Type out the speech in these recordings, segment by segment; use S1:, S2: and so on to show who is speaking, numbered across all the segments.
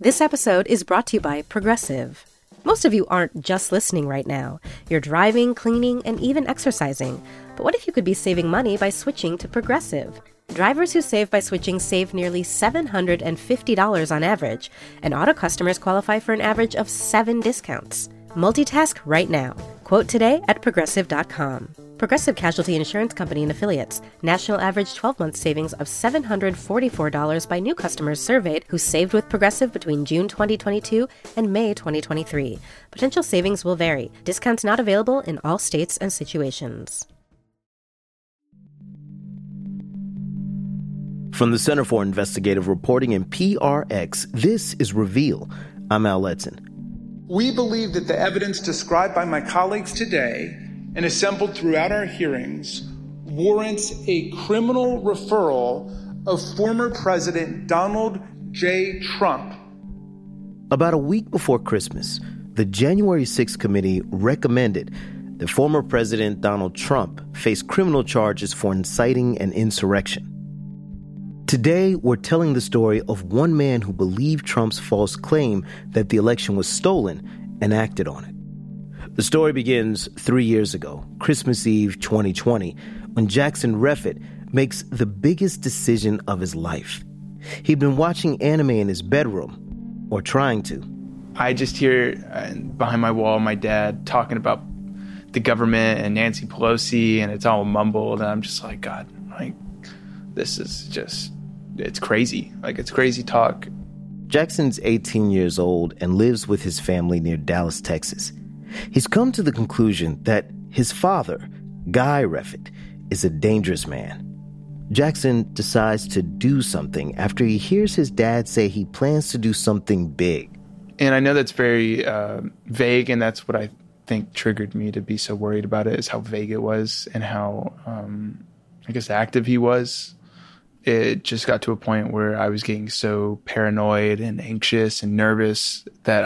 S1: This episode is brought to you by Progressive. Most of you aren't just listening right now. You're driving, cleaning, and even exercising. But what if you could be saving money by switching to Progressive? Drivers who save by switching save nearly $750 on average, and auto customers qualify for an average of 7 discounts. Multitask right now. Quote today at Progressive.com. Progressive Casualty Insurance Company and Affiliates. National average 12-month savings of $744 by new customers surveyed who saved with Progressive between June 2022 and May 2023. Potential savings will vary. Discounts not available in all states and situations.
S2: From the Center for Investigative Reporting and PRX, this is Reveal. I'm Al Letson.
S3: We believe that the evidence described by my colleagues today and assembled throughout our hearings warrants a criminal referral of former President Donald J. Trump.
S2: About a week before Christmas, the January 6th committee recommended that former President Donald Trump face criminal charges for inciting an insurrection. Today, we're telling the story of one man who believed Trump's false claim that the election was stolen and acted on it. The story begins 3 years ago, Christmas Eve 2020, when Jackson Reffitt makes the biggest decision of his life. He'd been watching anime in his bedroom, or trying to.
S4: I just hear behind my wall my dad talking about the government and Nancy Pelosi, and it's all mumbled, and I'm just like, God, like, this is just, it's crazy. Like, it's crazy talk.
S2: Jackson's 18 years old and lives with his family near Dallas, Texas. He's come to the conclusion that his father, Guy Reffitt, is a dangerous man. Jackson decides to do something after he hears his dad say he plans to do something big.
S4: And I know that's very vague, and that's what I think triggered me to be so worried about it, is how vague it was and how, active he was. It just got to a point where I was getting so paranoid and anxious and nervous that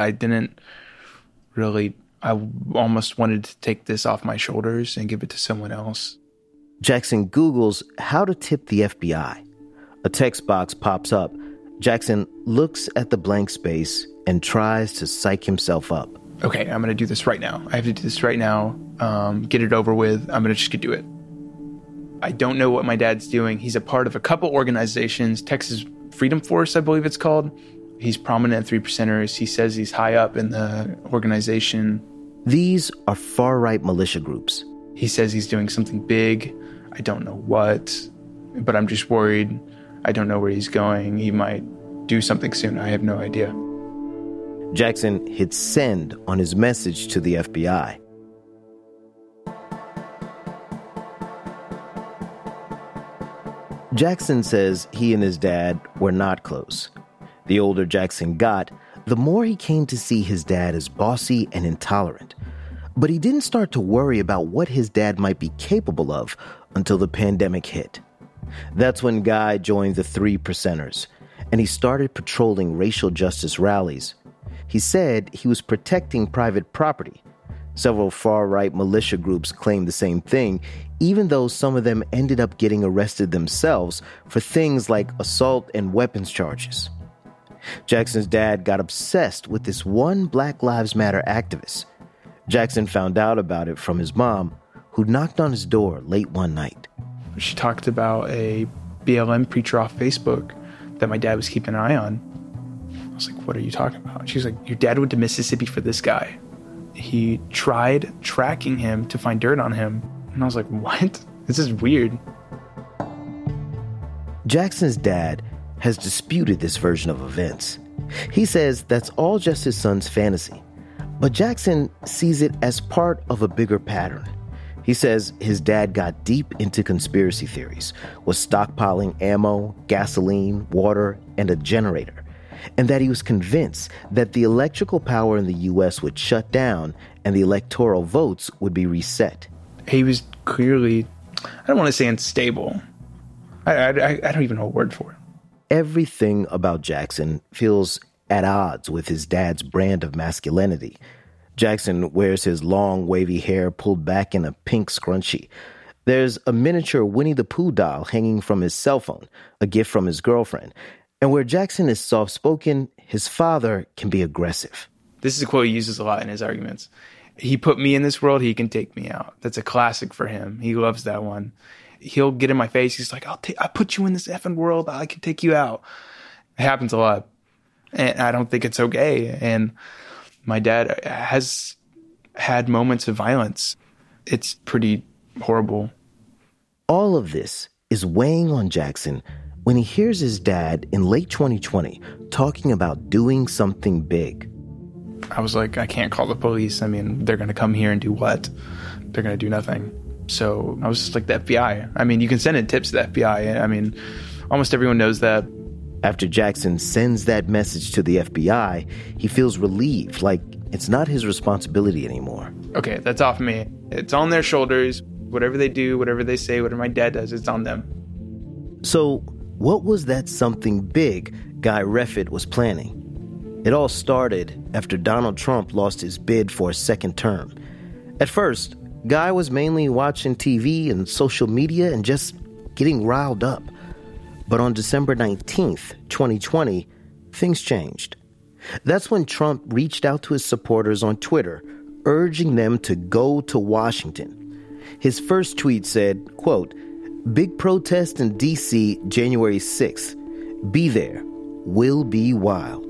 S4: I almost wanted to take this off my shoulders and give it to someone else.
S2: Jackson Googles how to tip the FBI. A text box pops up. Jackson looks at the blank space and tries to psych himself up.
S4: Okay, I'm going to do this right now. I have to do this right now. Get it over with. I'm going to just do it. I don't know what my dad's doing. He's a part of a couple organizations, Texas Freedom Force, I believe it's called. He's prominent at 3 Percenters. He says he's high up in the organization.
S2: These are far-right militia groups.
S4: He says he's doing something big. I don't know what, but I'm just worried. I don't know where he's going. He might do something soon. I have no idea.
S2: Jackson hits send on his message to the FBI. Jackson says he and his dad were not close. The older Jackson got, the more he came to see his dad as bossy and intolerant. But he didn't start to worry about what his dad might be capable of until the pandemic hit. That's when Guy joined the 3 Percenters, and he started patrolling racial justice rallies. He said he was protecting private property. Several far-right militia groups claimed the same thing, even though some of them ended up getting arrested themselves for things like assault and weapons charges. Jackson's dad got obsessed with this one Black Lives Matter activist. Jackson found out about it from his mom, who knocked on his door late one night.
S4: She talked about a BLM preacher off Facebook that my dad was keeping an eye on. I was like, what are you talking about? She was like, your dad went to Mississippi for this guy. He tried tracking him to find dirt on him. And I was like, what? This is weird.
S2: Jackson's dad has disputed this version of events. He says that's all just his son's fantasy. But Jackson sees it as part of a bigger pattern. He says his dad got deep into conspiracy theories, was stockpiling ammo, gasoline, water, and a generator, and that he was convinced that the electrical power in the U.S. would shut down and the electoral votes would be reset.
S4: He was clearly, I don't want to say unstable. I don't even know a word for it.
S2: Everything about Jackson feels at odds with his dad's brand of masculinity. Jackson wears his long, wavy hair pulled back in a pink scrunchie. There's a miniature Winnie the Pooh doll hanging from his cell phone, a gift from his girlfriend. And where Jackson is soft-spoken, his father can be aggressive.
S4: This is a quote he uses a lot in his arguments. He put me in this world, he can take me out. That's a classic for him. He loves that one. He'll get in my face. He's like, I put you in this effing world. I can take you out. It happens a lot. And I don't think it's okay. And my dad has had moments of violence. It's pretty horrible.
S2: All of this is weighing on Jackson when he hears his dad in late 2020 talking about doing something big.
S4: I was like, I can't call the police. I mean, they're going to come here and do what? They're going to do nothing. So I was just like, the FBI. I mean, you can send in tips to the FBI. I mean, almost everyone knows that.
S2: After Jackson sends that message to the FBI, he feels relieved, like it's not his responsibility anymore.
S4: Okay, that's off me. It's on their shoulders. Whatever they do, whatever they say, whatever my dad does, it's on them.
S2: So what was that something big Guy Reffitt was planning? It all started after Donald Trump lost his bid for a second term. At first, Guy was mainly watching TV and social media and just getting riled up. But on December 19th, 2020, things changed. That's when Trump reached out to his supporters on Twitter, urging them to go to Washington. His first tweet said, quote, "Big protest in D.C. January 6th. Be there. Will be wild."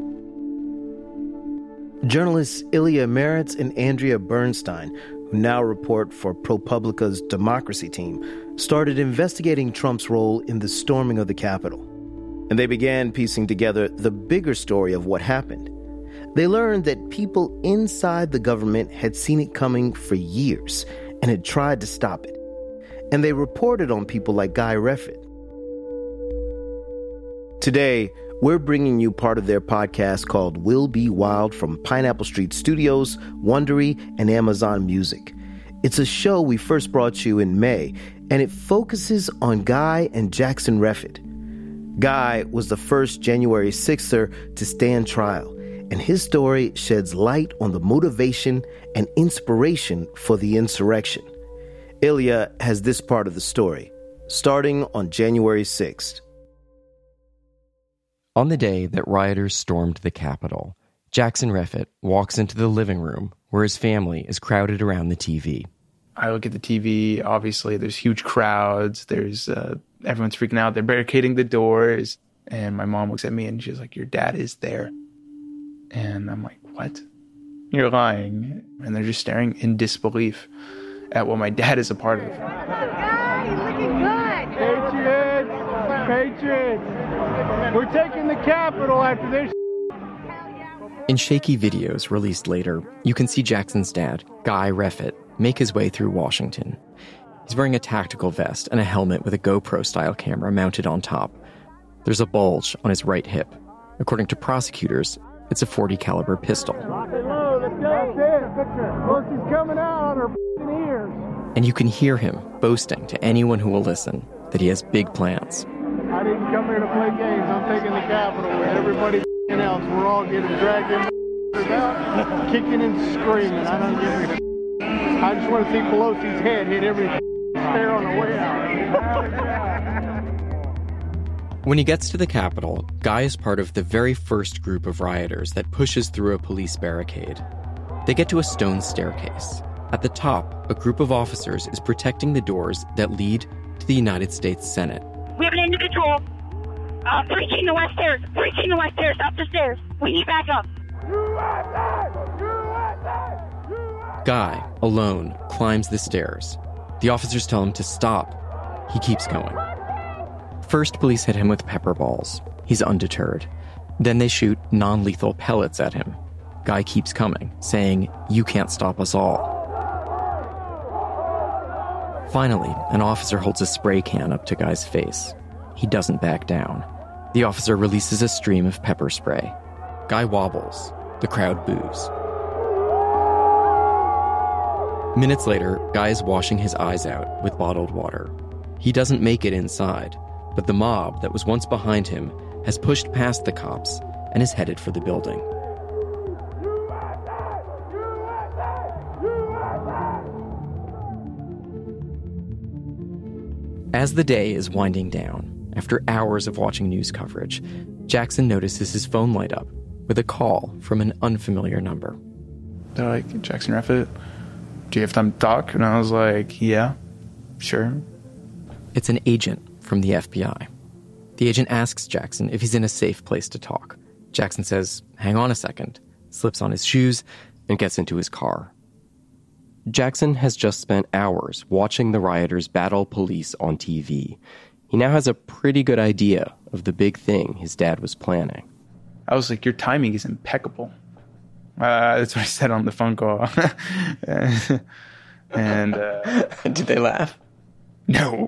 S2: Journalists Ilya Meritz and Andrea Bernstein, who now report for ProPublica's Democracy team, started investigating Trump's role in the storming of the Capitol. And they began piecing together the bigger story of what happened. They learned that people inside the government had seen it coming for years and had tried to stop it. And they reported on people like Guy Reffitt. Today, we're bringing you part of their podcast called Will Be Wild from Pineapple Street Studios, Wondery, and Amazon Music. It's a show we first brought you in May, and it focuses on Guy and Jackson Reffitt. Guy was the first January 6ther to stand trial, and his story sheds light on the motivation and inspiration for the insurrection. Ilya has this part of the story, starting on January 6th.
S5: On the day that rioters stormed the Capitol, Jackson Reffitt walks into the living room where his family is crowded around the TV.
S4: I look at the TV, obviously there's huge crowds, there's everyone's freaking out, they're barricading the doors, and my mom looks at me and she's like, "Your dad is there." And I'm like, "What? You're lying." And they're just staring in disbelief at what my dad is a part of.
S6: Guys, looking good.
S7: Patriots! We're taking the Capitol after this.
S5: In shaky videos released later, you can see Jackson's dad, Guy Reffitt, make his way through Washington. He's wearing a tactical vest and a helmet with a GoPro-style camera mounted on top. There's a bulge on his right hip. According to prosecutors, it's a .40 caliber pistol.
S7: She's coming out on her ears.
S5: And you can hear him boasting to anyone who will listen that he has big plans.
S7: I didn't come here to play games. I'm taking the Capitol with everybody else. We're all getting dragged in out, kicking and screaming. I don't give a I just want to see Pelosi's head hit every stair on the way out.
S5: When he gets to the Capitol, Guy is part of the very first group of rioters that pushes through a police barricade. They get to a stone staircase. At the top, a group of officers is protecting the doors that lead to the United States Senate.
S6: We have an individual breaching the west stairs, up the stairs. We need backup.
S5: Guy, alone, climbs the stairs. The officers tell him to stop. He keeps going. First, police hit him with pepper balls. He's undeterred. Then they shoot non-lethal pellets at him. Guy keeps coming, saying, "You can't stop us all." Finally, an officer holds a spray can up to Guy's face. He doesn't back down. The officer releases a stream of pepper spray. Guy wobbles. The crowd boos. Minutes later, Guy is washing his eyes out with bottled water. He doesn't make it inside, but the mob that was once behind him has pushed past the cops and is headed for the building. As the day is winding down, After hours of watching news coverage, Jackson notices his phone light up with a call from an unfamiliar number.
S4: They're like, Jackson Reffitt, do you have time to talk? And I was like, yeah, sure.
S5: It's an agent from the FBI. The agent asks Jackson if he's in a safe place to talk. Jackson says, hang on a second, slips on his shoes, and gets into his car. Jackson has just spent hours watching the rioters battle police on TV. He now has a pretty good idea of the big thing his dad was planning.
S4: I was like, your timing is impeccable. That's what I said on the phone call. and
S5: Did they laugh?
S4: No.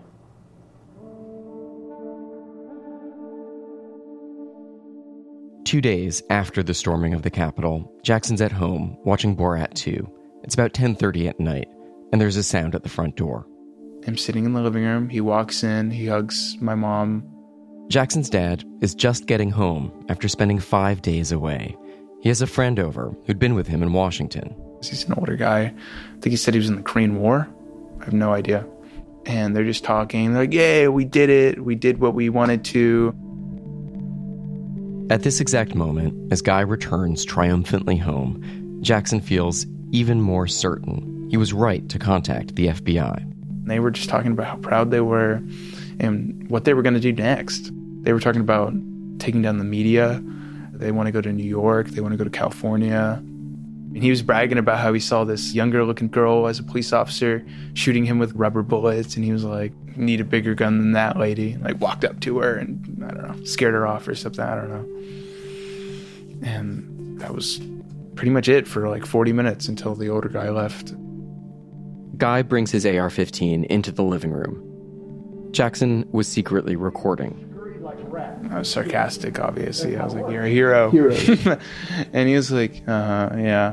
S5: Two days after the storming of the Capitol, Jackson's at home watching Borat 2. It's about 10:30 at night, and there's a sound at the front door.
S4: I'm sitting in the living room. He walks in. He hugs my mom.
S5: Jackson's dad is just getting home after spending 5 days away. He has a friend over who'd been with him in Washington.
S4: He's an older guy. I think he said he was in the Korean War. I have no idea. And they're just talking. They're like, yeah, we did it. We did what we wanted to.
S5: At this exact moment, as Guy returns triumphantly home, Jackson feels even more certain he was right to contact the FBI.
S4: They were just talking about how proud they were and what they were going to do next. They were talking about taking down the media. They want to go to New York. They want to go to California. And he was bragging about how he saw this younger-looking girl as a police officer shooting him with rubber bullets. And he was like, need a bigger gun than that, lady. Like, walked up to her and, I don't know, scared her off or something. I don't know. And that was pretty much it for like 40 minutes until the older guy left.
S5: Guy brings his AR-15 into the living room. Jackson was secretly recording.
S4: I was sarcastic, obviously. I was like, you're a hero. And he was like, yeah.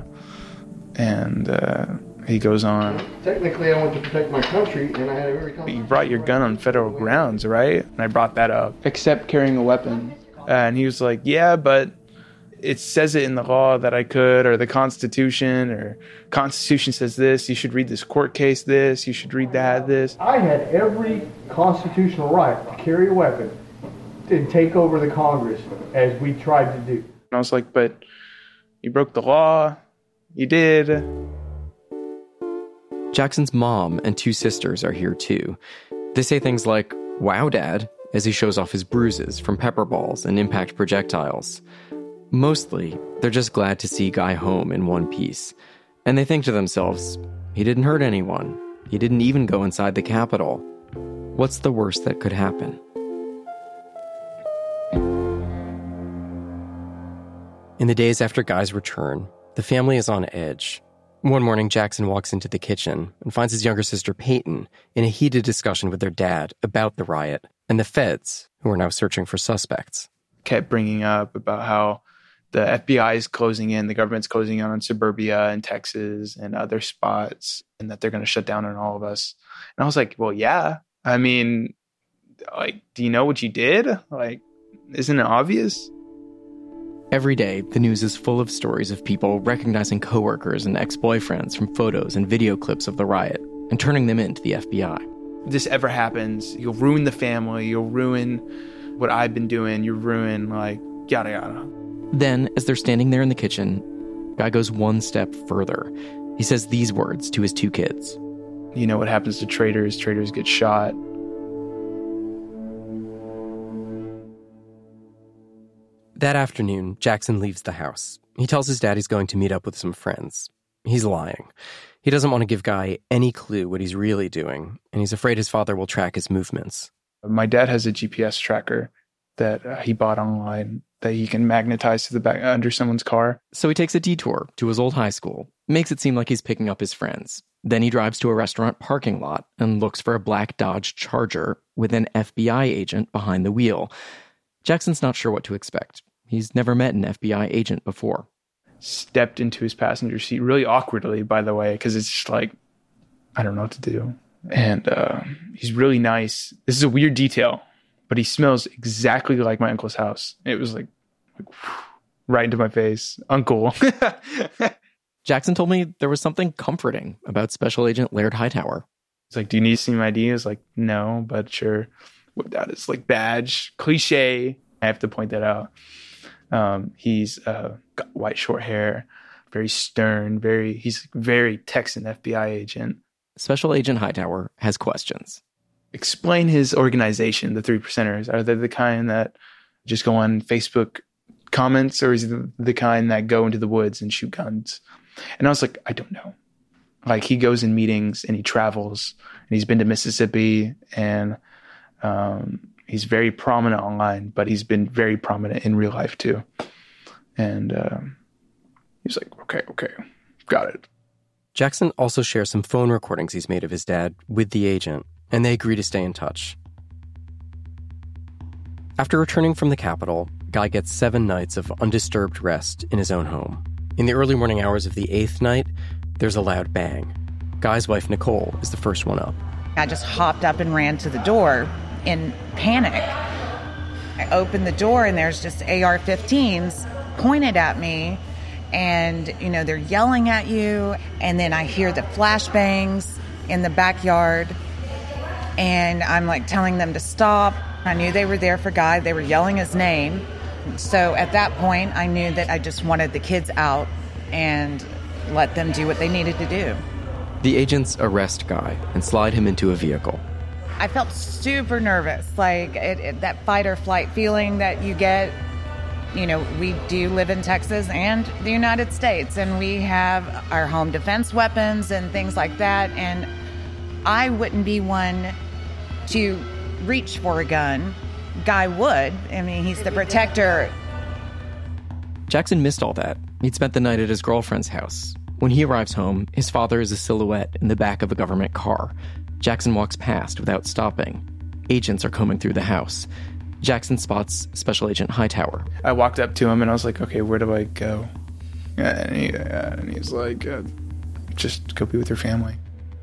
S4: And he goes on.
S7: Technically, I want to protect my country, and I had a very...
S4: You brought your gun on federal grounds, right? And I brought that up. Except carrying a weapon. And he was like, yeah, but it says it in the law that I could, or the Constitution, or Constitution says this, you should read this court case this, you should read that this.
S7: I had every constitutional right to carry a weapon and take over the Congress as we tried to do.
S4: And I was like, but you broke the law. You did.
S5: Jackson's mom and two sisters are here too. They say things like, wow, Dad, as he shows off his bruises from pepper balls and impact projectiles. Mostly, they're just glad to see Guy home in one piece. And they think to themselves, he didn't hurt anyone. He didn't even go inside the Capitol. What's the worst that could happen? In the days after Guy's return, the family is on edge. One morning, Jackson walks into the kitchen and finds his younger sister Peyton in a heated discussion with their dad about the riot and the feds, who are now searching for suspects.
S4: Kept bringing up about how the FBI is closing in, the government's closing in on suburbia and Texas and other spots, and that they're going to shut down on all of us. And I was like, well, yeah. I mean, like, do you know what you did? Like, isn't it obvious?
S5: Every day, the news is full of stories of people recognizing coworkers and ex-boyfriends from photos and video clips of the riot and turning them in to the FBI.
S4: If this ever happens, you'll ruin the family, you'll ruin what I've been doing, you'll ruin, like, yada yada.
S5: Then, as they're standing there in the kitchen, Guy goes one step further. He says these words to his two kids.
S4: You know what happens to traitors? Traitors get shot.
S5: That afternoon, Jackson leaves the house. He tells his dad he's going to meet up with some friends. He's lying. He doesn't want to give Guy any clue what he's really doing, and he's afraid his father will track his movements.
S4: My dad has a GPS tracker that he bought online that he can magnetize to the back under someone's car.
S5: So he takes a detour to his old high school, makes it seem like he's picking up his friends. Then he drives to a restaurant parking lot and looks for a black Dodge Charger with an FBI agent behind the wheel. Jackson's not sure what to expect. He's never met an FBI agent before.
S4: Stepped into his passenger seat really awkwardly, by the way, because it's just like, I don't know what to do. And he's really nice. This is a weird detail, but he smells exactly like my uncle's house. It was like right into my face. Uncle.
S5: Jackson told me there was something comforting about Special Agent Laird Hightower.
S4: He's like, do you need to see my ID? I was like, no, but sure. whipped out his like badge. Cliche. I have to point that out. He's got white short hair, very stern, he's very Texan FBI agent.
S5: Special Agent Hightower has questions.
S4: Explain his organization, the 3 Percenters. Are they the kind that just go on Facebook comments, or is he the kind that go into the woods and shoot guns? And I was like, I don't know. Like, he goes in meetings and he travels, and he's been to Mississippi, and he's very prominent online, but he's been very prominent in real life too. And he was like, okay, got it.
S5: Jackson also shares some phone recordings he's made of his dad with the agent, and they agree to stay in touch. After returning from the Capitol, Guy gets 7 nights of undisturbed rest in his own home. In the early morning hours of the 8th night, there's a loud bang. Guy's wife, Nicole, is the first one up.
S8: I just hopped up and ran to the door in panic. I opened the door and there's just AR-15s pointed at me, and they're yelling at you, and then I hear the flashbangs in the backyard, and I'm like telling them to stop. I knew they were there for Guy. They were yelling his name. So at that point, I knew that I just wanted the kids out and let them do what they needed to do.
S5: The agents arrest Guy and slide him into a vehicle.
S8: I felt super nervous, like that fight or flight feeling that you get. We do live in Texas and the United States, and we have our home defense weapons and things like that, and I wouldn't be one to reach for a gun. Guy would. I mean, he's the protector.
S5: Jackson missed all that. He'd spent the night at his girlfriend's house. When he arrives home, his father is a silhouette in the back of a government car. Jackson walks past without stopping. Agents are combing through the house. Jackson spots Special Agent Hightower.
S4: I walked up to him and I was like, okay, where do I go? And he's like, just go be with your family.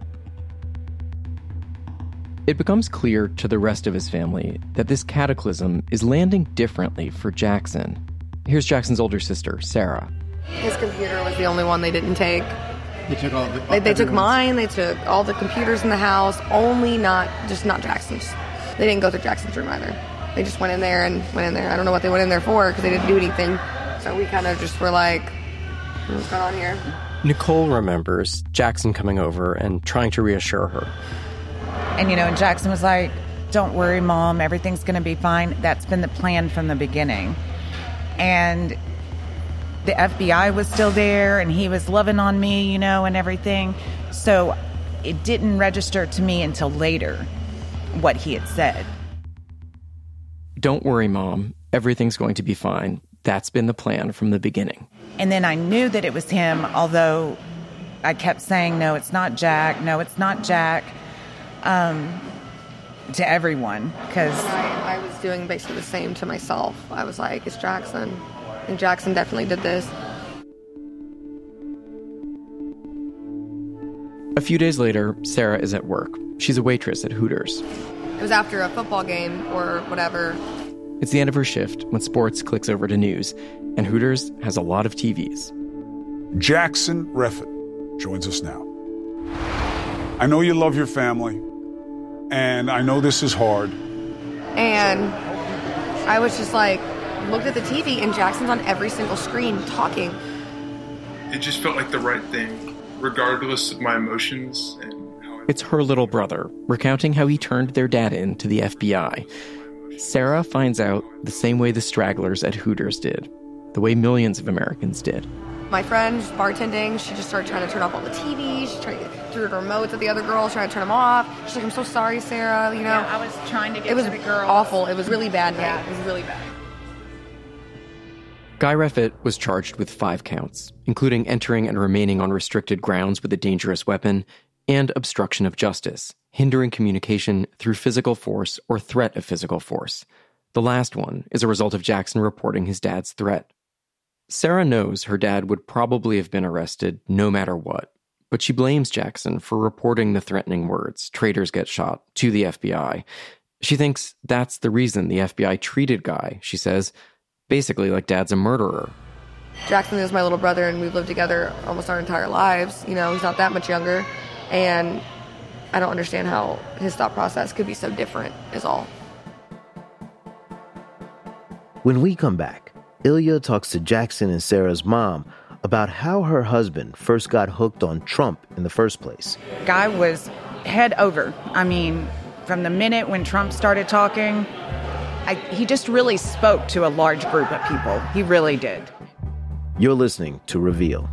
S5: It becomes clear to the rest of his family that this cataclysm is landing differently for Jackson. Here's Jackson's older sister, Sarah.
S9: His computer was the only one they didn't take.
S10: They took all
S9: they took mine, they took all the computers in the house, only not Jackson's. They didn't go through Jackson's room either. They just went in there. I don't know what they went in there for, because they didn't do anything. So we kind of just were like, what's going on here?
S5: Nicole remembers Jackson coming over and trying to reassure her.
S8: And Jackson was like, don't worry, Mom, everything's going to be fine. That's been the plan from the beginning. And the FBI was still there, and he was loving on me, and everything. So it didn't register to me until later what he had said.
S5: Don't worry, Mom. Everything's going to be fine. That's been the plan from the beginning.
S8: And then I knew that it was him, although I kept saying, no, it's not Jack. No, it's not Jack. To everyone, because
S9: I was doing basically the same to myself. I was like, it's Jackson. And Jackson definitely did this.
S5: A few days later, Sarah is at work. She's a waitress at Hooters.
S9: It was after a football game or whatever.
S5: It's the end of her shift when sports clicks over to news, and Hooters has a lot of TVs.
S11: Jackson Reffett joins us now. I know you love your family, and I know this is hard.
S9: And I was just like, looked at the TV, and Jackson's on every single screen talking.
S12: It just felt like the right thing, regardless of my emotions.
S5: It's her little brother, recounting how he turned their dad in to the FBI. Sarah finds out the same way the stragglers at Hooters did, the way millions of Americans did.
S9: My friend, bartending, she just started trying to turn off all the TVs. She threw the remotes at the other girls, trying to turn them off. She's like, I'm so sorry, Sarah,
S8: Yeah, I was trying to get to the girls.
S9: It was awful. It was really bad night.
S8: Yeah.
S9: It was really bad.
S5: Guy Reffett was charged with 5 counts, including entering and remaining on restricted grounds with a dangerous weapon and obstruction of justice, hindering communication through physical force or threat of physical force. The last one is a result of Jackson reporting his dad's threat. Sarah knows her dad would probably have been arrested no matter what, but she blames Jackson for reporting the threatening words, "traitors get shot," to the FBI. She thinks that's the reason the FBI treated Guy, she says, basically like dad's a murderer.
S9: Jackson is my little brother, and we've lived together almost our entire lives. He's not that much younger, and I don't understand how his thought process could be so different, is all.
S2: When we come back, Ilya talks to Jackson and Sarah's mom about how her husband first got hooked on Trump in the first place.
S8: Guy was head over. I mean, from the minute when Trump started talking, he just really spoke to a large group of people. He really did.
S2: You're listening to Reveal.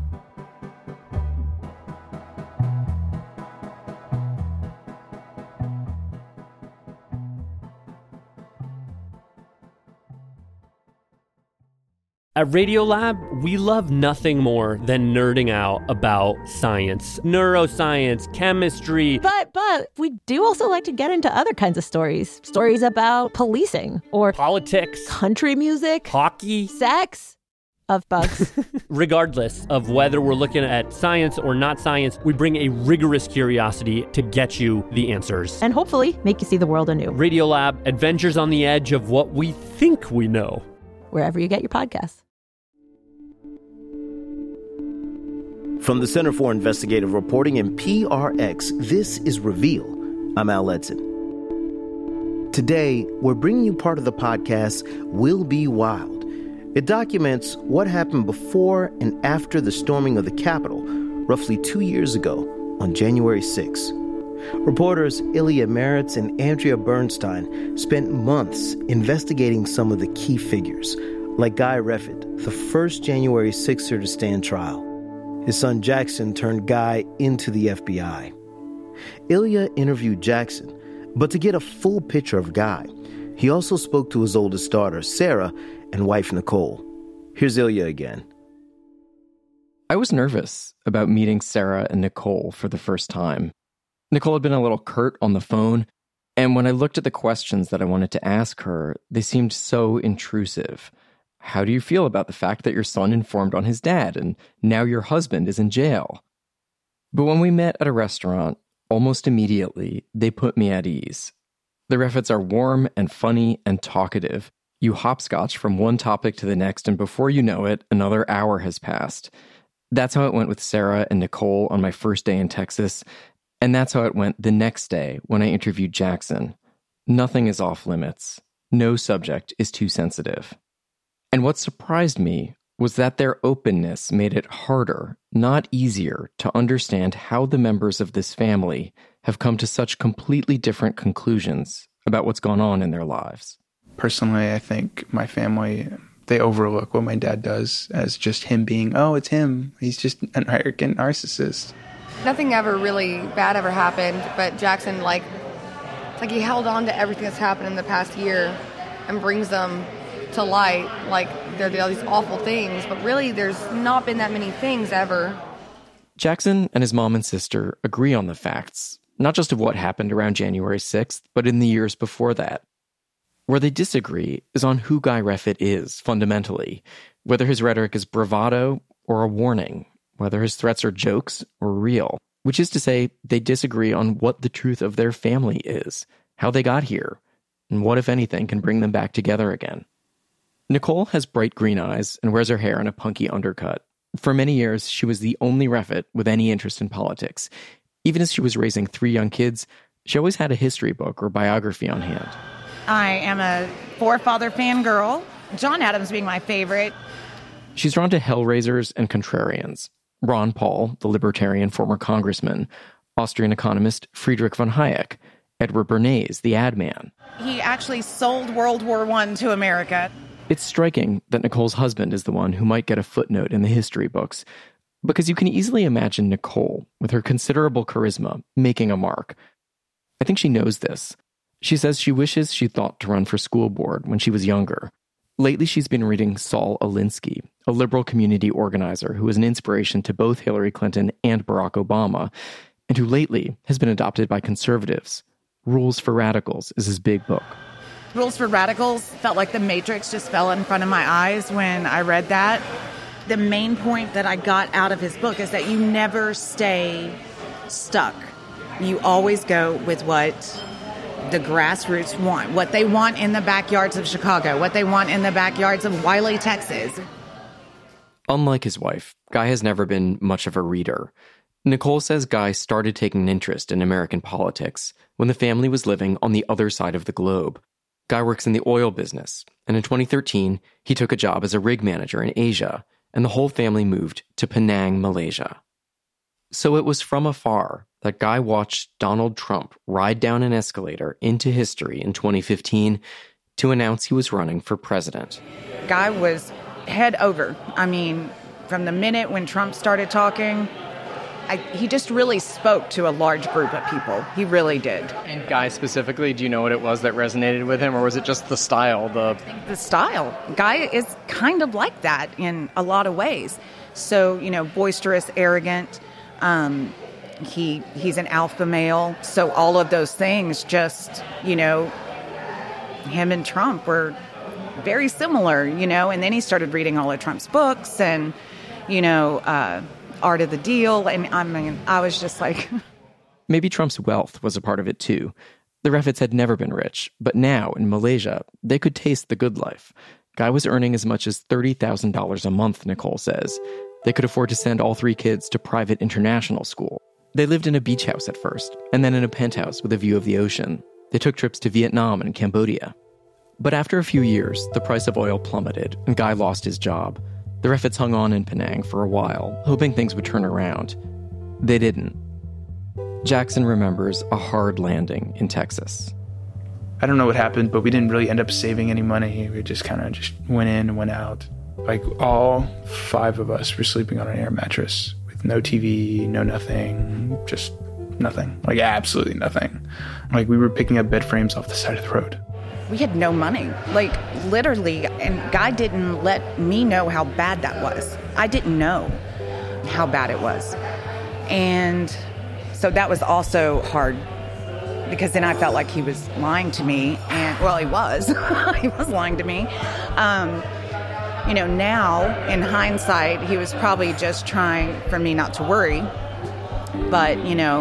S10: At Radiolab, we love nothing more than nerding out about science, neuroscience, chemistry.
S13: But we do also like to get into other kinds of stories. Stories about policing or
S10: politics,
S13: country music,
S10: hockey,
S13: sex, of bugs.
S10: Regardless of whether we're looking at science or not science, we bring a rigorous curiosity to get you the answers.
S13: And hopefully make you see the world anew.
S10: Radiolab, adventures on the edge of what we think we know.
S13: Wherever you get your podcasts.
S2: From the Center for Investigative Reporting and PRX, this is Reveal. I'm Al Letson. Today, we're bringing you part of the podcast, Will Be Wild. It documents what happened before and after the storming of the Capitol, roughly 2 years ago on January 6. Reporters Ilya Meritz and Andrea Bernstein spent months investigating some of the key figures, like Guy Reffitt, the first January 6er to stand trial. His son Jackson turned Guy into the FBI. Ilya interviewed Jackson, but to get a full picture of Guy, he also spoke to his oldest daughter, Sarah, and wife, Nicole. Here's Ilya again.
S5: I was nervous about meeting Sarah and Nicole for the first time. Nicole had been a little curt on the phone, and when I looked at the questions that I wanted to ask her, they seemed so intrusive. How do you feel about the fact that your son informed on his dad and now your husband is in jail? But when we met at a restaurant, almost immediately, they put me at ease. The Refits are warm and funny and talkative. You hopscotch from one topic to the next, and before you know it, another hour has passed. That's how it went with Sarah and Nicole on my first day in Texas, and that's how it went the next day when I interviewed Jackson. Nothing is off limits. No subject is too sensitive. And what surprised me was that their openness made it harder, not easier, to understand how the members of this family have come to such completely different conclusions about what's gone on in their lives.
S4: Personally, I think my family, they overlook what my dad does as just him being, oh, it's him. He's just an arrogant narcissist.
S9: Nothing ever really bad ever happened, but Jackson, it's like he held on to everything that's happened in the past year and brings them to light, like there are these awful things, but really there's not been that many things ever.
S5: Jackson and his mom and sister agree on the facts, not just of what happened around January 6th, but in the years before that. Where they disagree is on who Guy Reffitt is, fundamentally, whether his rhetoric is bravado or a warning, whether his threats are jokes or real, which is to say, they disagree on what the truth of their family is, how they got here, and what, if anything, can bring them back together again. Nicole has bright green eyes and wears her hair in a punky undercut. For many years, she was the only Reffitt with any interest in politics. Even as she was raising 3 young kids, she always had a history book or biography on hand.
S8: I am a forefather fangirl, John Adams being my favorite.
S5: She's drawn to hellraisers and contrarians. Ron Paul, the libertarian former congressman, Austrian economist Friedrich von Hayek, Edward Bernays, the ad man.
S8: He actually sold World War I to America.
S5: It's striking that Nicole's husband is the one who might get a footnote in the history books, because you can easily imagine Nicole, with her considerable charisma, making a mark. I think she knows this. She says she wishes she'd thought to run for school board when she was younger. Lately, she's been reading Saul Alinsky, a liberal community organizer who was an inspiration to both Hillary Clinton and Barack Obama, and who lately has been adopted by conservatives. Rules for Radicals is his big book.
S8: Rules for Radicals felt like the Matrix just fell in front of my eyes when I read that. The main point that I got out of his book is that you never stay stuck. You always go with what the grassroots want, what they want in the backyards of Chicago, what they want in the backyards of Wiley, Texas.
S5: Unlike his wife, Guy has never been much of a reader. Nicole says Guy started taking an interest in American politics when the family was living on the other side of the globe. Guy works in the oil business, and in 2013, he took a job as a rig manager in Asia, and the whole family moved to Penang, Malaysia. So it was from afar that Guy watched Donald Trump ride down an escalator into history in 2015 to announce he was running for president.
S8: Guy was head over. I mean, from the minute when Trump started talking, he just really spoke to a large group of people. He really did.
S14: And Guy specifically, do you know what it was that resonated with him, or was it just the style? The
S8: style. Guy is kind of like that in a lot of ways. So, boisterous, arrogant. He's an alpha male. So all of those things just, him and Trump were very similar, and then he started reading all of Trump's books and, Art of the Deal. And I was just like...
S5: Maybe Trump's wealth was a part of it too. The Reffetts had never been rich, but now in Malaysia, they could taste the good life. Guy was earning as much as $30,000 a month, Nicole says. They could afford to send all 3 kids to private international school. They lived in a beach house at first, and then in a penthouse with a view of the ocean. They took trips to Vietnam and Cambodia. But after a few years, the price of oil plummeted, and Guy lost his job. The Reffetts hung on in Penang for a while, hoping things would turn around. They didn't. Jackson remembers a hard landing in Texas.
S4: I don't know what happened, but we didn't really end up saving any money. We just kind of went in and went out. Like, all 5 of us were sleeping on an air mattress with no TV, no nothing, just nothing. Like, absolutely nothing. Like, we were picking up bed frames off the side of the road.
S8: We had no money, like literally, and Guy didn't let me know how bad that was. I didn't know how bad it was. And so that was also hard because then I felt like he was lying to me. And, well, he was. He was lying to me. Now, in hindsight, he was probably just trying for me not to worry. But,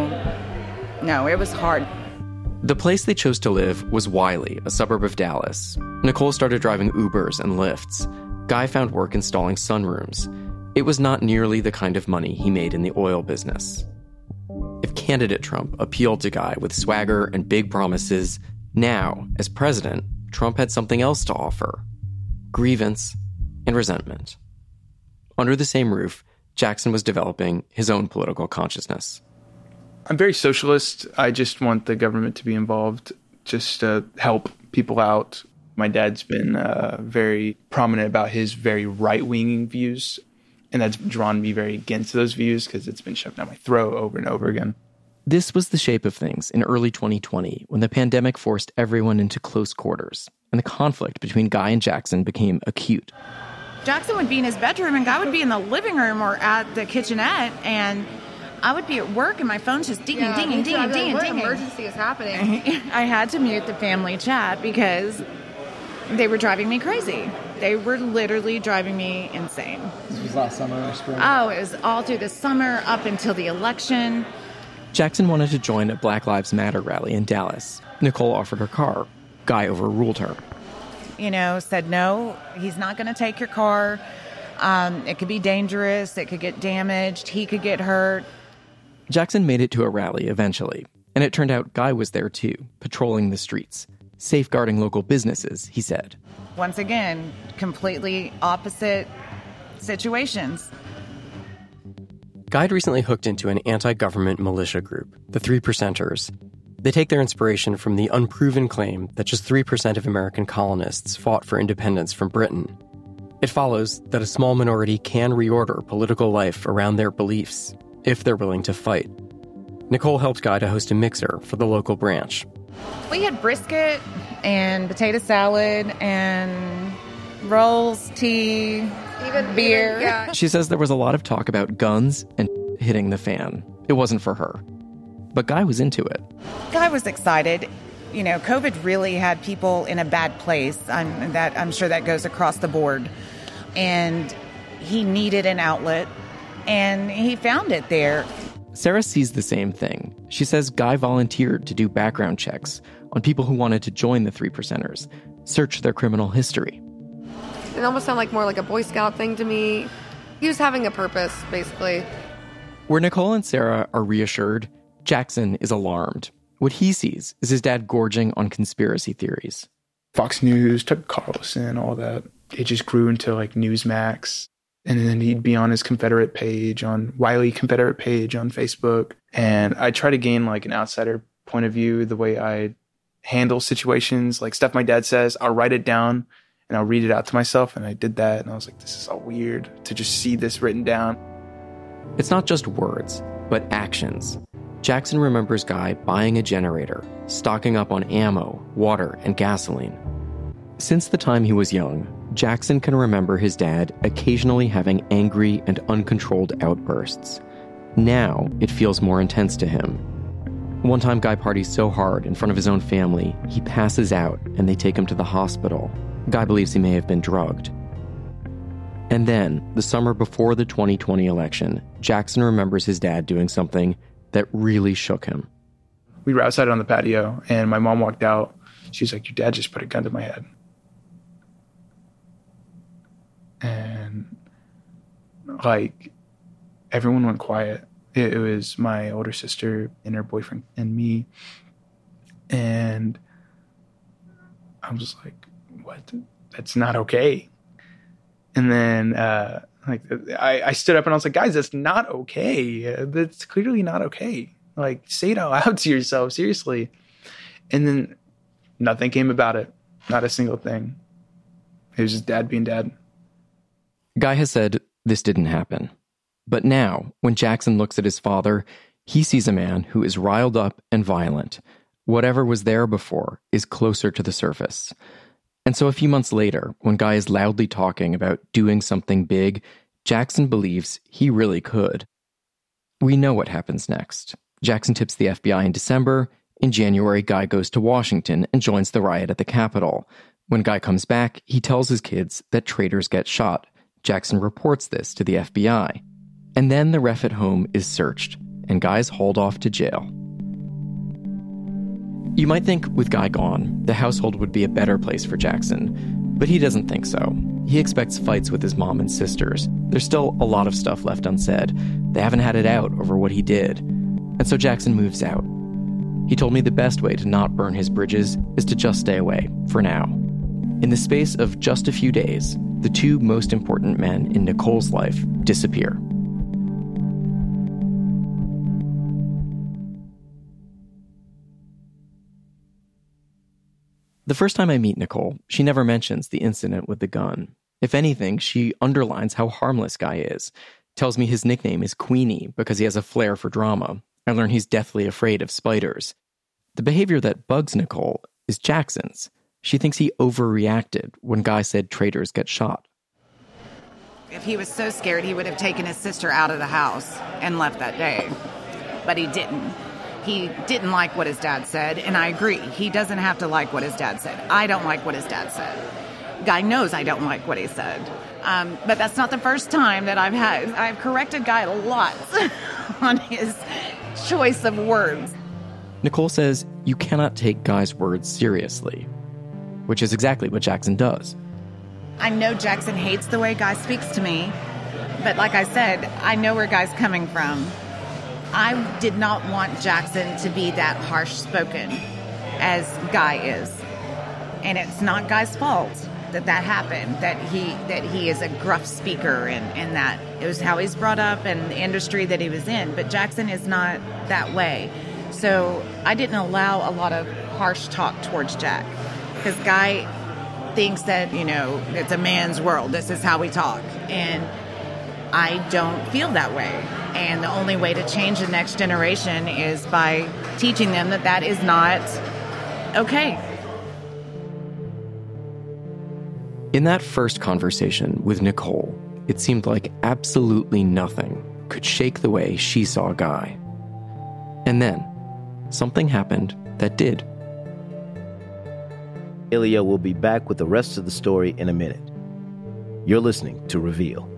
S8: no, it was hard.
S5: The place they chose to live was Wiley, a suburb of Dallas. Nicole started driving Ubers and Lyfts. Guy found work installing sunrooms. It was not nearly the kind of money he made in the oil business. If candidate Trump appealed to Guy with swagger and big promises, now, as president, Trump had something else to offer: grievance and resentment. Under the same roof, Jackson was developing his own political consciousness.
S4: I'm very socialist. I just want the government to be involved, just to help people out. My dad's been very prominent about his very right-wing views, and that's drawn me very against those views because it's been shoved down my throat over and over again.
S5: This was the shape of things in early 2020 when the pandemic forced everyone into close quarters, and the conflict between Guy and Jackson became acute.
S8: Jackson would be in his bedroom, and Guy would be in the living room or at the kitchenette, and I would be at work and my phone's just dinging.
S9: What emergency is happening?
S8: I had to mute the family chat because they were driving me crazy. They were literally driving me insane.
S14: This was last summer or spring?
S8: Oh, it was all through the summer up until the election.
S5: Jackson wanted to join a Black Lives Matter rally in Dallas. Nicole offered her car. Guy overruled her.
S8: Said no, he's not going to take your car. It could be dangerous. It could get damaged. He could get hurt.
S5: Jackson made it to a rally eventually, and it turned out Guy was there too, patrolling the streets, safeguarding local businesses, he said.
S8: Once again, completely opposite situations.
S14: Guy had recently hooked into an anti-government militia group, the 3%ers. They take their inspiration from the unproven claim that just 3% of American colonists fought for independence from Britain. It follows that a small minority can reorder political life around their beliefs if they're willing to fight. Nicole helped Guy to host a mixer for the local branch.
S8: We had brisket and potato salad and rolls, tea, even beer.
S9: Yeah.
S5: She says there was a lot of talk about guns and hitting the fan. It wasn't for her. But Guy was into it.
S8: Guy was excited. COVID really had people in a bad place. I'm sure that goes across the board. And he needed an outlet, and he found it there.
S5: Sarah sees the same thing. She says Guy volunteered to do background checks on people who wanted to join the 3%ers, search their criminal history.
S9: It almost sounded like more like a Boy Scout thing to me. He was having a purpose, basically.
S5: Where Nicole and Sarah are reassured, Jackson is alarmed. What he sees is his dad gorging on conspiracy theories.
S4: Fox News, Tucker Carlson, all that. It just grew into like Newsmax. And then he'd be on his Confederate page, on Wiley Confederate page on Facebook. And I try to gain like an outsider point of view, the way I handle situations, like stuff my dad says. I'll write it down and I'll read it out to myself. And I did that. And I was like, this is so weird to just see this written down.
S5: It's not just words, but actions. Jackson remembers Guy buying a generator, stocking up on ammo, water, and gasoline. Since the time he was young, Jackson can remember his dad occasionally having angry and uncontrolled outbursts. Now, it feels more intense to him. One time, Guy parties so hard in front of his own family, he passes out and they take him to the hospital. Guy believes he may have been drugged. And then, the summer before the 2020 election, Jackson remembers his dad doing something that really shook him.
S4: We were outside on the patio, and my mom walked out. She was like, your dad just put a gun to my head. And, like, everyone went quiet. It was my older sister and her boyfriend and me. And I was like, what? That's not okay. And then, I stood up and I was like, guys, that's not okay. That's clearly not okay. Like, say it out loud to yourself, seriously. And then nothing came about it. Not a single thing. It was just dad being dad.
S5: Guy has said this didn't happen. But now, when Jackson looks at his father, he sees a man who is riled up and violent. Whatever was there before is closer to the surface. And so a few months later, when Guy is loudly talking about doing something big, Jackson believes he really could. We know what happens next. Jackson tips the FBI in December. In January, Guy goes to Washington and joins the riot at the Capitol. When Guy comes back, he tells his kids that traitors get shot. Jackson reports this to the FBI. And then the Reffitt home is searched, and Guy's hauled off to jail. You might think with Guy gone, the household would be a better place for Jackson, but he doesn't think so. He expects fights with his mom and sisters. There's still a lot of stuff left unsaid. They haven't had it out over what he did. And so Jackson moves out. He told me the best way to not burn his bridges is to just stay away, for now. In the space of just a few days, the two most important men in Nicole's life disappear. The first time I meet Nicole, she never mentions the incident with the gun. If anything, she underlines how harmless Guy is. Tells me his nickname is Queenie because he has a flair for drama. I learn he's deathly afraid of spiders. The behavior that bugs Nicole is Jackson's. She thinks he overreacted when Guy said traitors get shot.
S8: If he was so scared, he would have taken his sister out of the house and left that day. But he didn't. He didn't like what his dad said, and I agree. He doesn't have to like what his dad said. I don't like what his dad said. Guy knows I don't like what he said. But that's not the first time that I've corrected Guy a lot on his choice of words.
S5: Nicole says you cannot take Guy's words seriously, which is exactly what Jackson does.
S8: I know Jackson hates the way Guy speaks to me, but like I said, I know where Guy's coming from. I did not want Jackson to be that harsh-spoken as Guy is. And it's not Guy's fault that happened, that he is a gruff speaker and that it was how he's brought up and the industry that he was in. But Jackson is not that way. So I didn't allow a lot of harsh talk towards Jack because Guy thinks that, it's a man's world. This is how we talk. And I don't feel that way. And the only way to change the next generation is by teaching them that is not okay.
S5: In that first conversation with Nicole, it seemed like absolutely nothing could shake the way she saw Guy. And then, something happened that did.
S2: Ilya will be back with the rest of the story in a minute. You're listening to Reveal.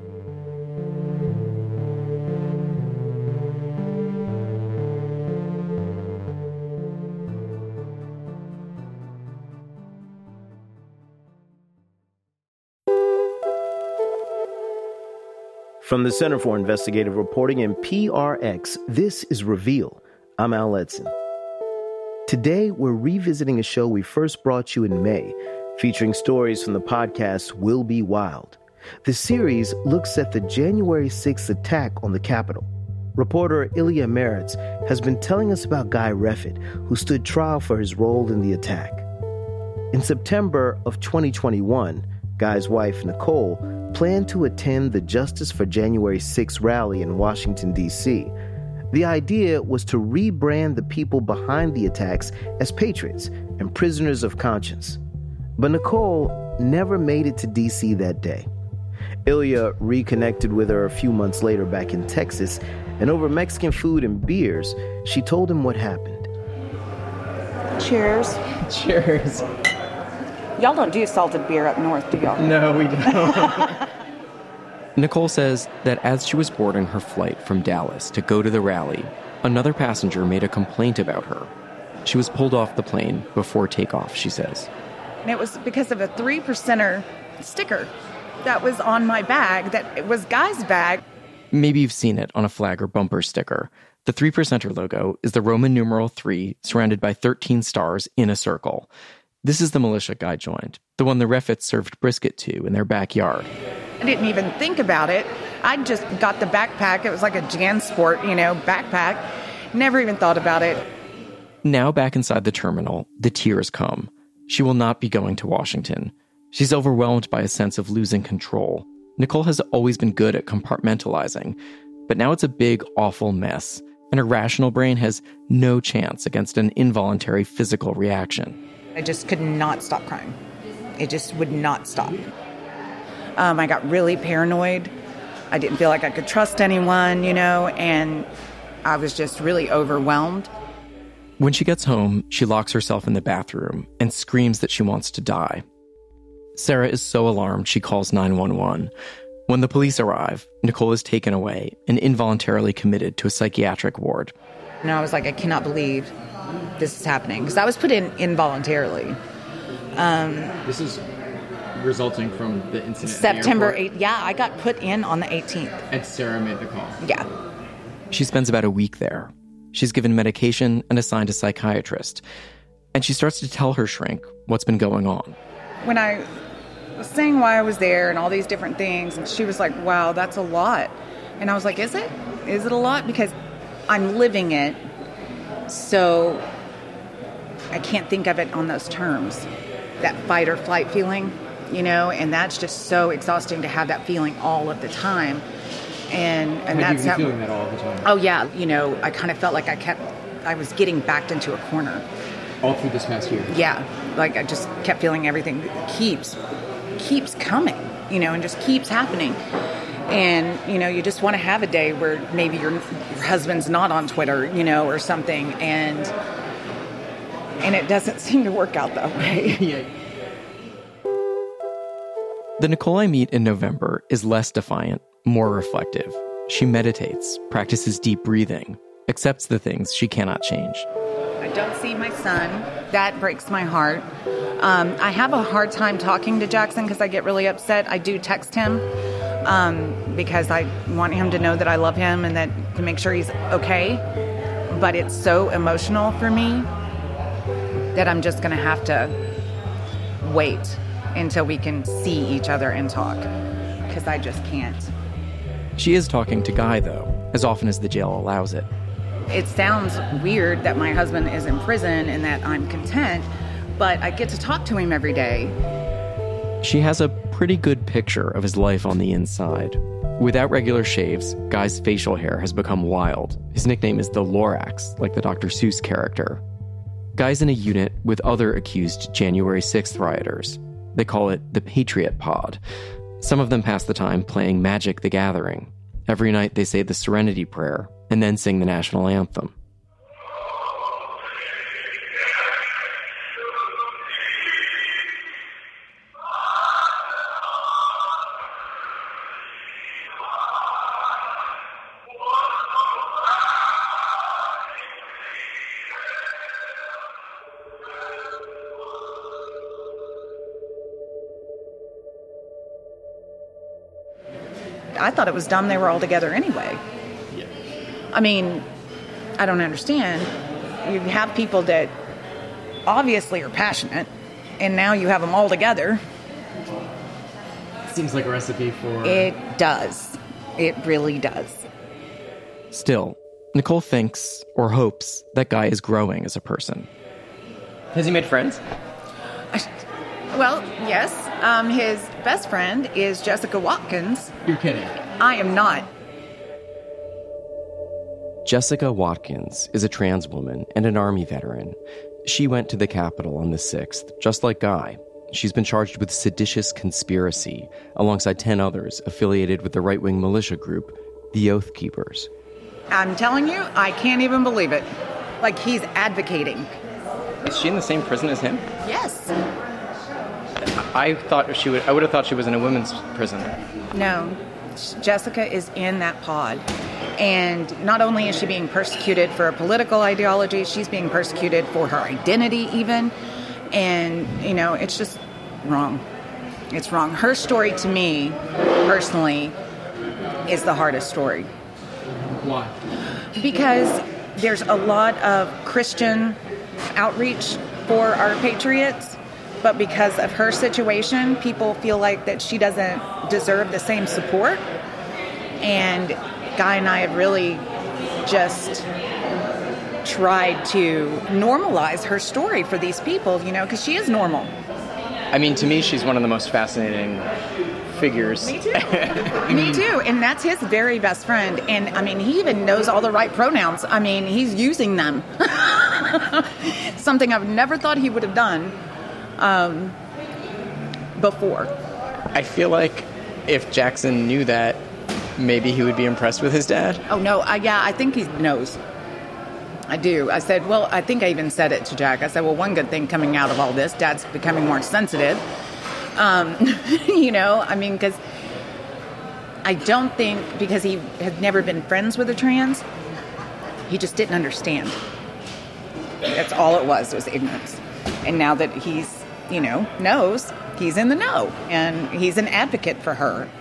S2: From the Center for Investigative Reporting and PRX, this is Reveal. I'm Al Edson. Today, we're revisiting a show we first brought you in May, featuring stories from the podcast Will Be Wild. The series looks at the January 6th attack on the Capitol. Reporter Ilya Meritz has been telling us about Guy Reffitt, who stood trial for his role in the attack. In September of 2021, Guy's wife, Nicole, planned to attend the Justice for January 6th rally in Washington, D.C. The idea was to rebrand the people behind the attacks as patriots and prisoners of conscience. But Nicole never made it to D.C. that day. Ilya reconnected with her a few months later back in Texas, and over Mexican food and beers, she told him what happened.
S8: Cheers.
S5: Cheers.
S8: Y'all don't do salted beer up north, do y'all?
S5: No, we don't. Nicole says that as she was boarding her flight from Dallas to go to the rally, another passenger made a complaint about her. She was pulled off the plane before takeoff, she says.
S8: And it was because of a 3%er sticker that was on my bag, that it was Guy's bag.
S5: Maybe you've seen it on a flag or bumper sticker. The 3%er logo is the Roman numeral 3 surrounded by 13 stars in a circle. This is the militia Guy joined, the one the Refitts served brisket to in their backyard.
S8: I didn't even think about it. I just got the backpack. It was like a JanSport, backpack. Never even thought about it.
S5: Now back inside the terminal, the tears come. She will not be going to Washington. She's overwhelmed by a sense of losing control. Nicole has always been good at compartmentalizing, but now it's a big, awful mess, and her rational brain has no chance against an involuntary physical reaction.
S8: I just could not stop crying. It just would not stop. I got really paranoid. I didn't feel like I could trust anyone, and I was just really overwhelmed.
S5: When she gets home, she locks herself in the bathroom and screams that she wants to die. Sarah is so alarmed she calls 911. When the police arrive, Nicole is taken away and involuntarily committed to a psychiatric ward.
S8: And I was like, I cannot believe this is happening, because I was put in involuntarily.
S5: This is resulting from the incident
S8: September 8th. Yeah, I got put in on the 18th.
S5: And Sarah made the call.
S8: Yeah.
S5: She spends about a week there. She's given medication and assigned a psychiatrist. And she starts to tell her shrink what's been going on.
S8: When I was saying why I was there and all these different things, and she was like, wow, that's a lot. And I was like, is it? Is it a lot? Because I'm living it, so I can't think of it on those terms. That fight or flight feeling, and that's just so exhausting to have that feeling all of the time. And that's
S5: how feeling that all the time.
S8: Oh yeah, I kind of felt like I was getting backed into a corner.
S5: All through this past year.
S8: Yeah, like I just kept feeling everything keeps coming, and just keeps happening. And, you just want to have a day where maybe your husband's not on Twitter, or something. And it doesn't seem to work out that way.
S5: Yeah. The Nicole I meet in November is less defiant, more reflective. She meditates, practices deep breathing, accepts the things she cannot change.
S8: I don't see my son. That breaks my heart. I have a hard time talking to Jackson because I get really upset. I do text him because I want him to know that I love him and that to make sure he's okay. But it's so emotional for me that I'm just going to have to wait until we can see each other and talk, because I just can't.
S5: She is talking to Guy, though, as often as the jail allows it.
S8: It sounds weird that my husband is in prison and that I'm content, but I get to talk to him every day.
S5: She has a pretty good picture of his life on the inside. Without regular shaves, Guy's facial hair has become wild. His nickname is the Lorax, like the Dr. Seuss character. Guy's in a unit with other accused January 6th rioters. They call it the Patriot Pod. Some of them pass the time playing Magic the Gathering. Every night they say the Serenity Prayer and then sing the national anthem.
S8: I thought it was dumb they were all together anyway.
S5: Yeah.
S8: I mean, I don't understand. You have people that obviously are passionate, and now you have them all together.
S5: Seems like a recipe for...
S8: It does. It really does.
S5: Still, Nicole thinks, or hopes, that Guy is growing as a person.
S14: Has he made friends?
S8: Well, yes. His best friend is Jessica Watkins.
S5: You're kidding.
S8: I am not.
S5: Jessica Watkins is a trans woman and an Army veteran. She went to the Capitol on the 6th, just like Guy. She's been charged with seditious conspiracy, alongside 10 others affiliated with the right-wing militia group, the Oath Keepers.
S8: I'm telling you, I can't even believe it. Like, he's advocating.
S14: Is she in the same prison as him?
S8: Yes.
S14: I would have thought she was in a women's prison.
S8: No. Jessica is in that pod. And not only is she being persecuted for a political ideology, she's being persecuted for her identity even. And, you know, it's just wrong. It's wrong. Her story to me, personally, is the hardest story.
S5: Why?
S8: Because there's a lot of Christian outreach for our patriots, but because of her situation, people feel like that she doesn't deserve the same support. And Guy and I have really just tried to normalize her story for these people, you know, because she is normal.
S14: I mean, to me, she's one of the most fascinating figures.
S8: Me too. Me too. And that's his very best friend. And, I mean, he even knows all the right pronouns. I mean, he's using them. Something I've never thought he would have done before.
S14: I feel like if Jackson knew that, maybe he would be impressed with his dad.
S8: Oh, no. I think he knows. I do. I said, well, I think I even said it to Jack. I said, well, one good thing coming out of all this, Dad's becoming more sensitive. You know, I mean, because I don't think, because he had never been friends with a trans, he just didn't understand. That's all it was ignorance. And now that he's, you know, knows, he's in the know. And he's an advocate for her.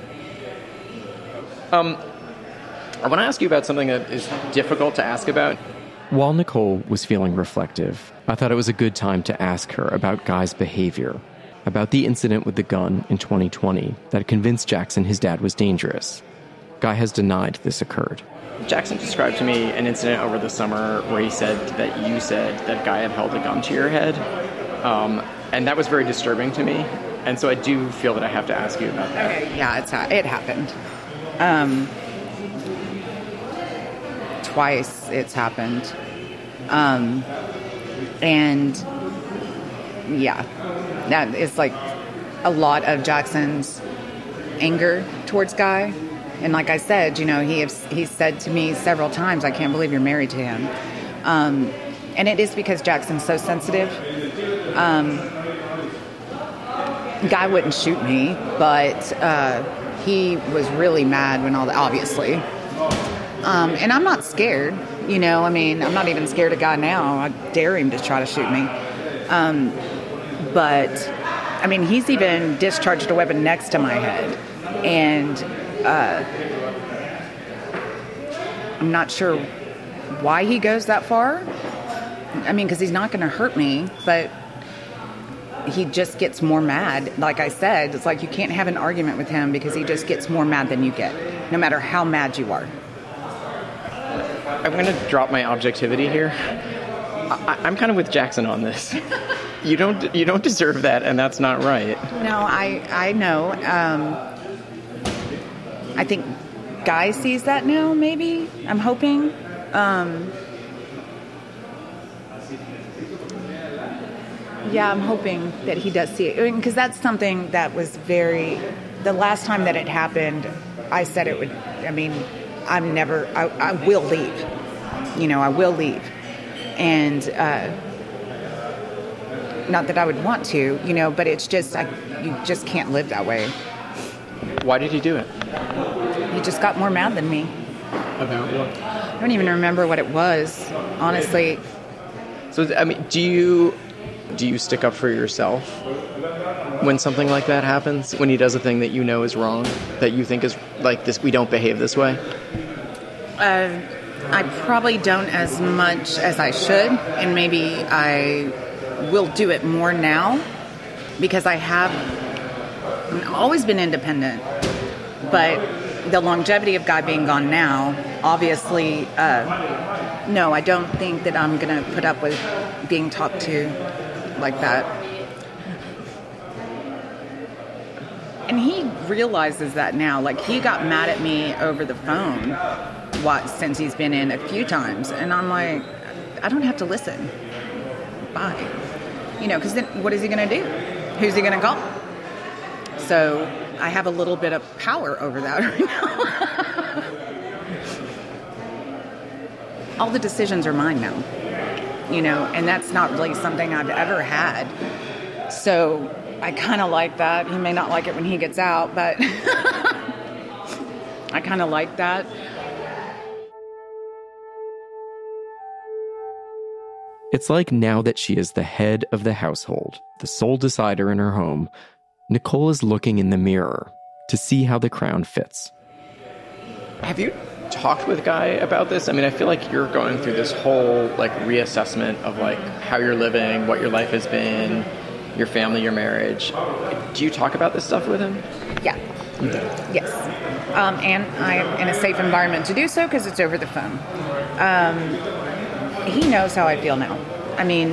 S14: I want to ask you about something that is difficult to ask about.
S5: While Nicole was feeling reflective, I thought it was a good time to ask her about Guy's behavior, about the incident with the gun in 2020 that convinced Jackson his dad was dangerous. Guy has denied this occurred.
S14: Jackson described to me an incident over the summer where he said that you said that Guy had held a gun to your head, and that was very disturbing to me, and so I do feel that I have to ask you about that.
S8: Okay, yeah, it happened. Twice it's happened. And yeah, that is like a lot of Jackson's anger towards Guy. And like I said, you know, he said to me several times, I can't believe you're married to him. And it is because Jackson's so sensitive. Guy wouldn't shoot me, but he was really mad when all that, obviously. And I'm not scared, you know, I mean, I'm not even scared of Guy now. I dare him to try to shoot me. But, I mean, he's even discharged a weapon next to my head. And I'm not sure why he goes that far. I mean, because he's not going to hurt me, but he just gets more mad. Like I said, it's like you can't have an argument with him because he just gets more mad than you get, no matter how mad you are.
S14: I'm going to drop my objectivity here. I'm kind of with Jackson on this. You don't deserve that, and that's not right.
S8: No, I know. I think Guy sees that now, maybe. I'm hoping. Yeah, I'm hoping that he does see it. Because that's something that was the last time that it happened, I said it would, I mean, I will leave. You know, I will leave. And not that I would want to, you know, but it's just, you just can't live that way.
S14: Why did he do it?
S8: He just got more mad than me.
S14: About what?
S8: I don't even remember what it was, honestly.
S14: So, I mean, do you stick up for yourself when something like that happens? When he does a thing that you know is wrong, that you think is like this, we don't behave this way?
S8: I probably don't as much as I should, and maybe I will do it more now. because I have always been independent, but the longevity of Guy being gone now, obviously, no, I don't think that I'm going to put up with being talked to like that. And he realizes that now. Like, he got mad at me over the phone since he's been in a few times. And I'm like, I don't have to listen. Bye. Because then what is he going to do? Who's he going to call? So I have a little bit of power over that right now. All the decisions are mine now, and that's not really something I've ever had. So I kind of like that. He may not like it when he gets out, but I kind of like that.
S5: It's like now that she is the head of the household, the sole decider in her home, Nicole is looking in the mirror to see how the crown fits.
S14: Have you talked with Guy about this? I mean, I feel like you're going through this whole reassessment of how you're living, what your life has been, your family, your marriage. Do you talk about this stuff with him?
S8: Yeah. Yes. And I'm in a safe environment to do so because it's over the phone. He knows how I feel now. I mean,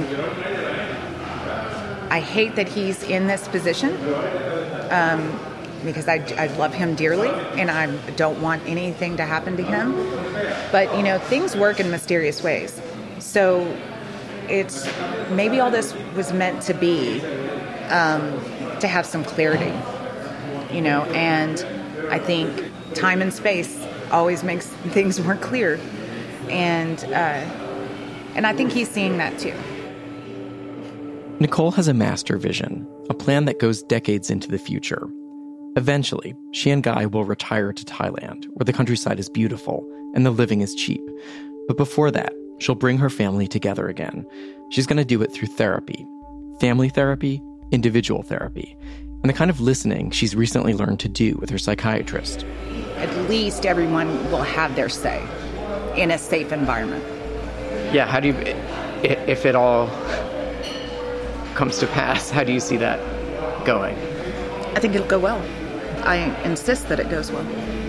S8: I hate that he's in this position because I love him dearly and I don't want anything to happen to him. But, things work in mysterious ways. So it's maybe all this was meant to be to have some clarity, and I think time and space always makes things more clear. And I think he's seeing that too.
S5: Nicole has a master vision, a plan that goes decades into the future. Eventually, she and Guy will retire to Thailand, where the countryside is beautiful and the living is cheap. But before that, she'll bring her family together again. She's going to do it through therapy. Family therapy, individual therapy, and the kind of listening she's recently learned to do with her psychiatrist.
S8: At least everyone will have their say in a safe environment.
S14: Yeah, how do you, if it all comes to pass, how do you see that going?
S8: I think it'll go well. I insist that it goes well.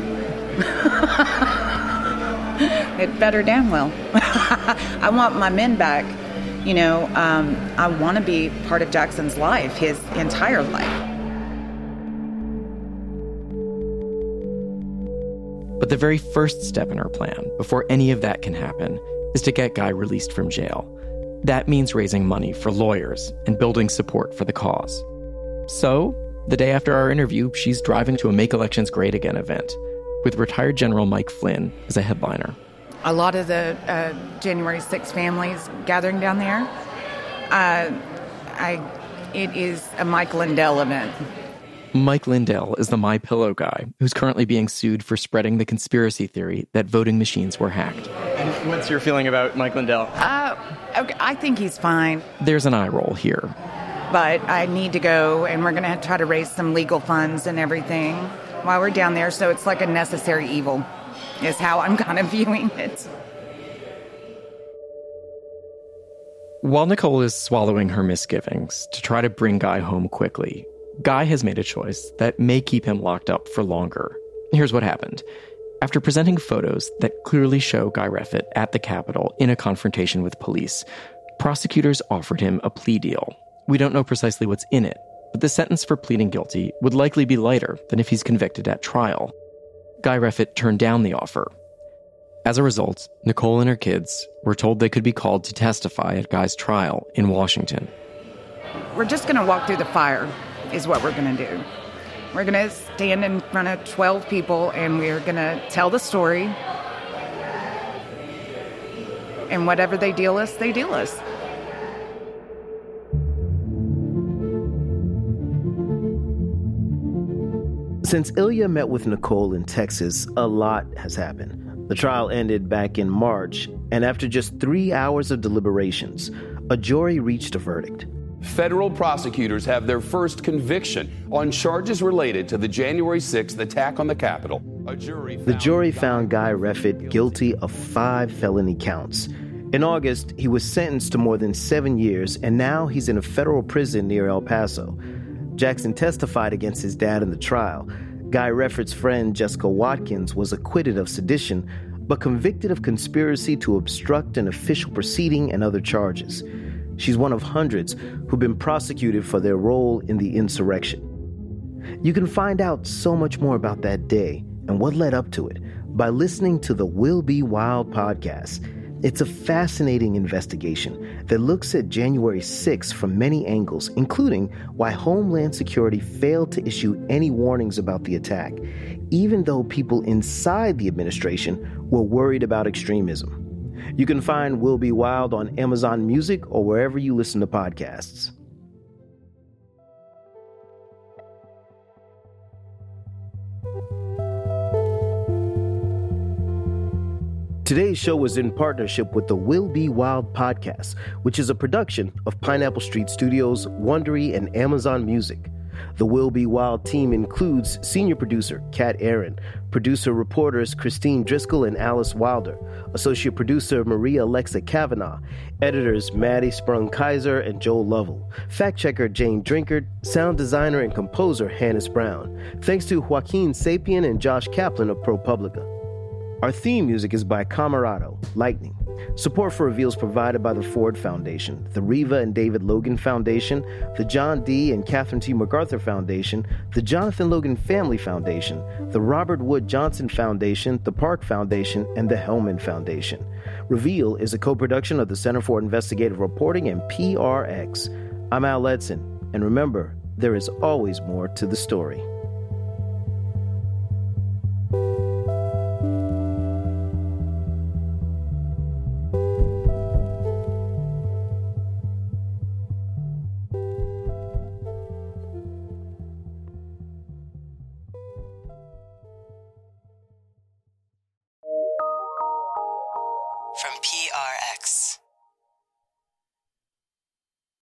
S8: It better damn well. I want my men back. I want to be part of Jackson's life, his entire life.
S5: But the very first step in her plan, before any of that can happen, is to get Guy released from jail. That means raising money for lawyers and building support for the cause. So, the day after our interview, she's driving to a Make Elections Great Again event with retired General Mike Flynn as a headliner.
S8: A lot of the January 6th families gathering down there. It is a Mike Lindell event.
S5: Mike Lindell is the MyPillow guy who's currently being sued for spreading the conspiracy theory that voting machines were hacked.
S14: And what's your feeling about Mike Lindell?
S8: Okay, I think he's fine.
S5: There's an eye roll here.
S8: But I need to go, and we're going to try to raise some legal funds and everything while we're down there, so it's like a necessary evil, is how I'm kind of viewing it.
S5: While Nicole is swallowing her misgivings to try to bring Guy home quickly, Guy has made a choice that may keep him locked up for longer. Here's what happened. After presenting photos that clearly show Guy Reffitt at the Capitol in a confrontation with police, prosecutors offered him a plea deal. We don't know precisely what's in it, but the sentence for pleading guilty would likely be lighter than if he's convicted at trial. Guy Reffitt turned down the offer. As a result, Nicole and her kids were told they could be called to testify at Guy's trial in Washington.
S8: We're just going to walk through the fire, is what we're going to do. We're going to stand in front of 12 people, and we're going to tell the story. And whatever they deal us, they deal us.
S2: Since Ilya met with Nicole in Texas, a lot has happened. The trial ended back in March, and after just 3 hours of deliberations, a jury reached a verdict.
S15: Federal prosecutors have their first conviction on charges related to the January 6th attack on the Capitol.
S2: The jury found Guy Reffitt guilty of 5 felony counts. In August, he was sentenced to more than 7 years, and now he's in a federal prison near El Paso. Jackson testified against his dad in the trial. Guy Reffitt's friend, Jessica Watkins, was acquitted of sedition, but convicted of conspiracy to obstruct an official proceeding and other charges. She's one of hundreds who've been prosecuted for their role in the insurrection. You can find out so much more about that day and what led up to it by listening to the Will Be Wild podcast. It's a fascinating investigation that looks at January 6th from many angles, including why Homeland Security failed to issue any warnings about the attack, even though people inside the administration were worried about extremism. You can find Will Be Wild on Amazon Music or wherever you listen to podcasts. Today's show was in partnership with the Will Be Wild podcast, which is a production of Pineapple Street Studios, Wondery, and Amazon Music. The Will Be Wild team includes senior producer Kat Aaron, producer-reporters Christine Driscoll and Alice Wilder, associate producer Maria Alexa Kavanaugh, editors Maddie Sprung-Kaiser and Joel Lovell, fact-checker Jane Drinkard, sound designer and composer Hannes Brown. Thanks to Joaquin Sapien and Josh Kaplan of ProPublica. Our theme music is by Camerado, Lightning. Support for Reveal is provided by the Ford Foundation, the Reva and David Logan Foundation, the John D. and Catherine T. MacArthur Foundation, the Jonathan Logan Family Foundation, the Robert Wood Johnson Foundation, the Park Foundation, and the Hellman Foundation. Reveal is a co-production of the Center for Investigative Reporting and PRX. I'm Al Edson, and remember, there is always more to the story.
S16: From PRX.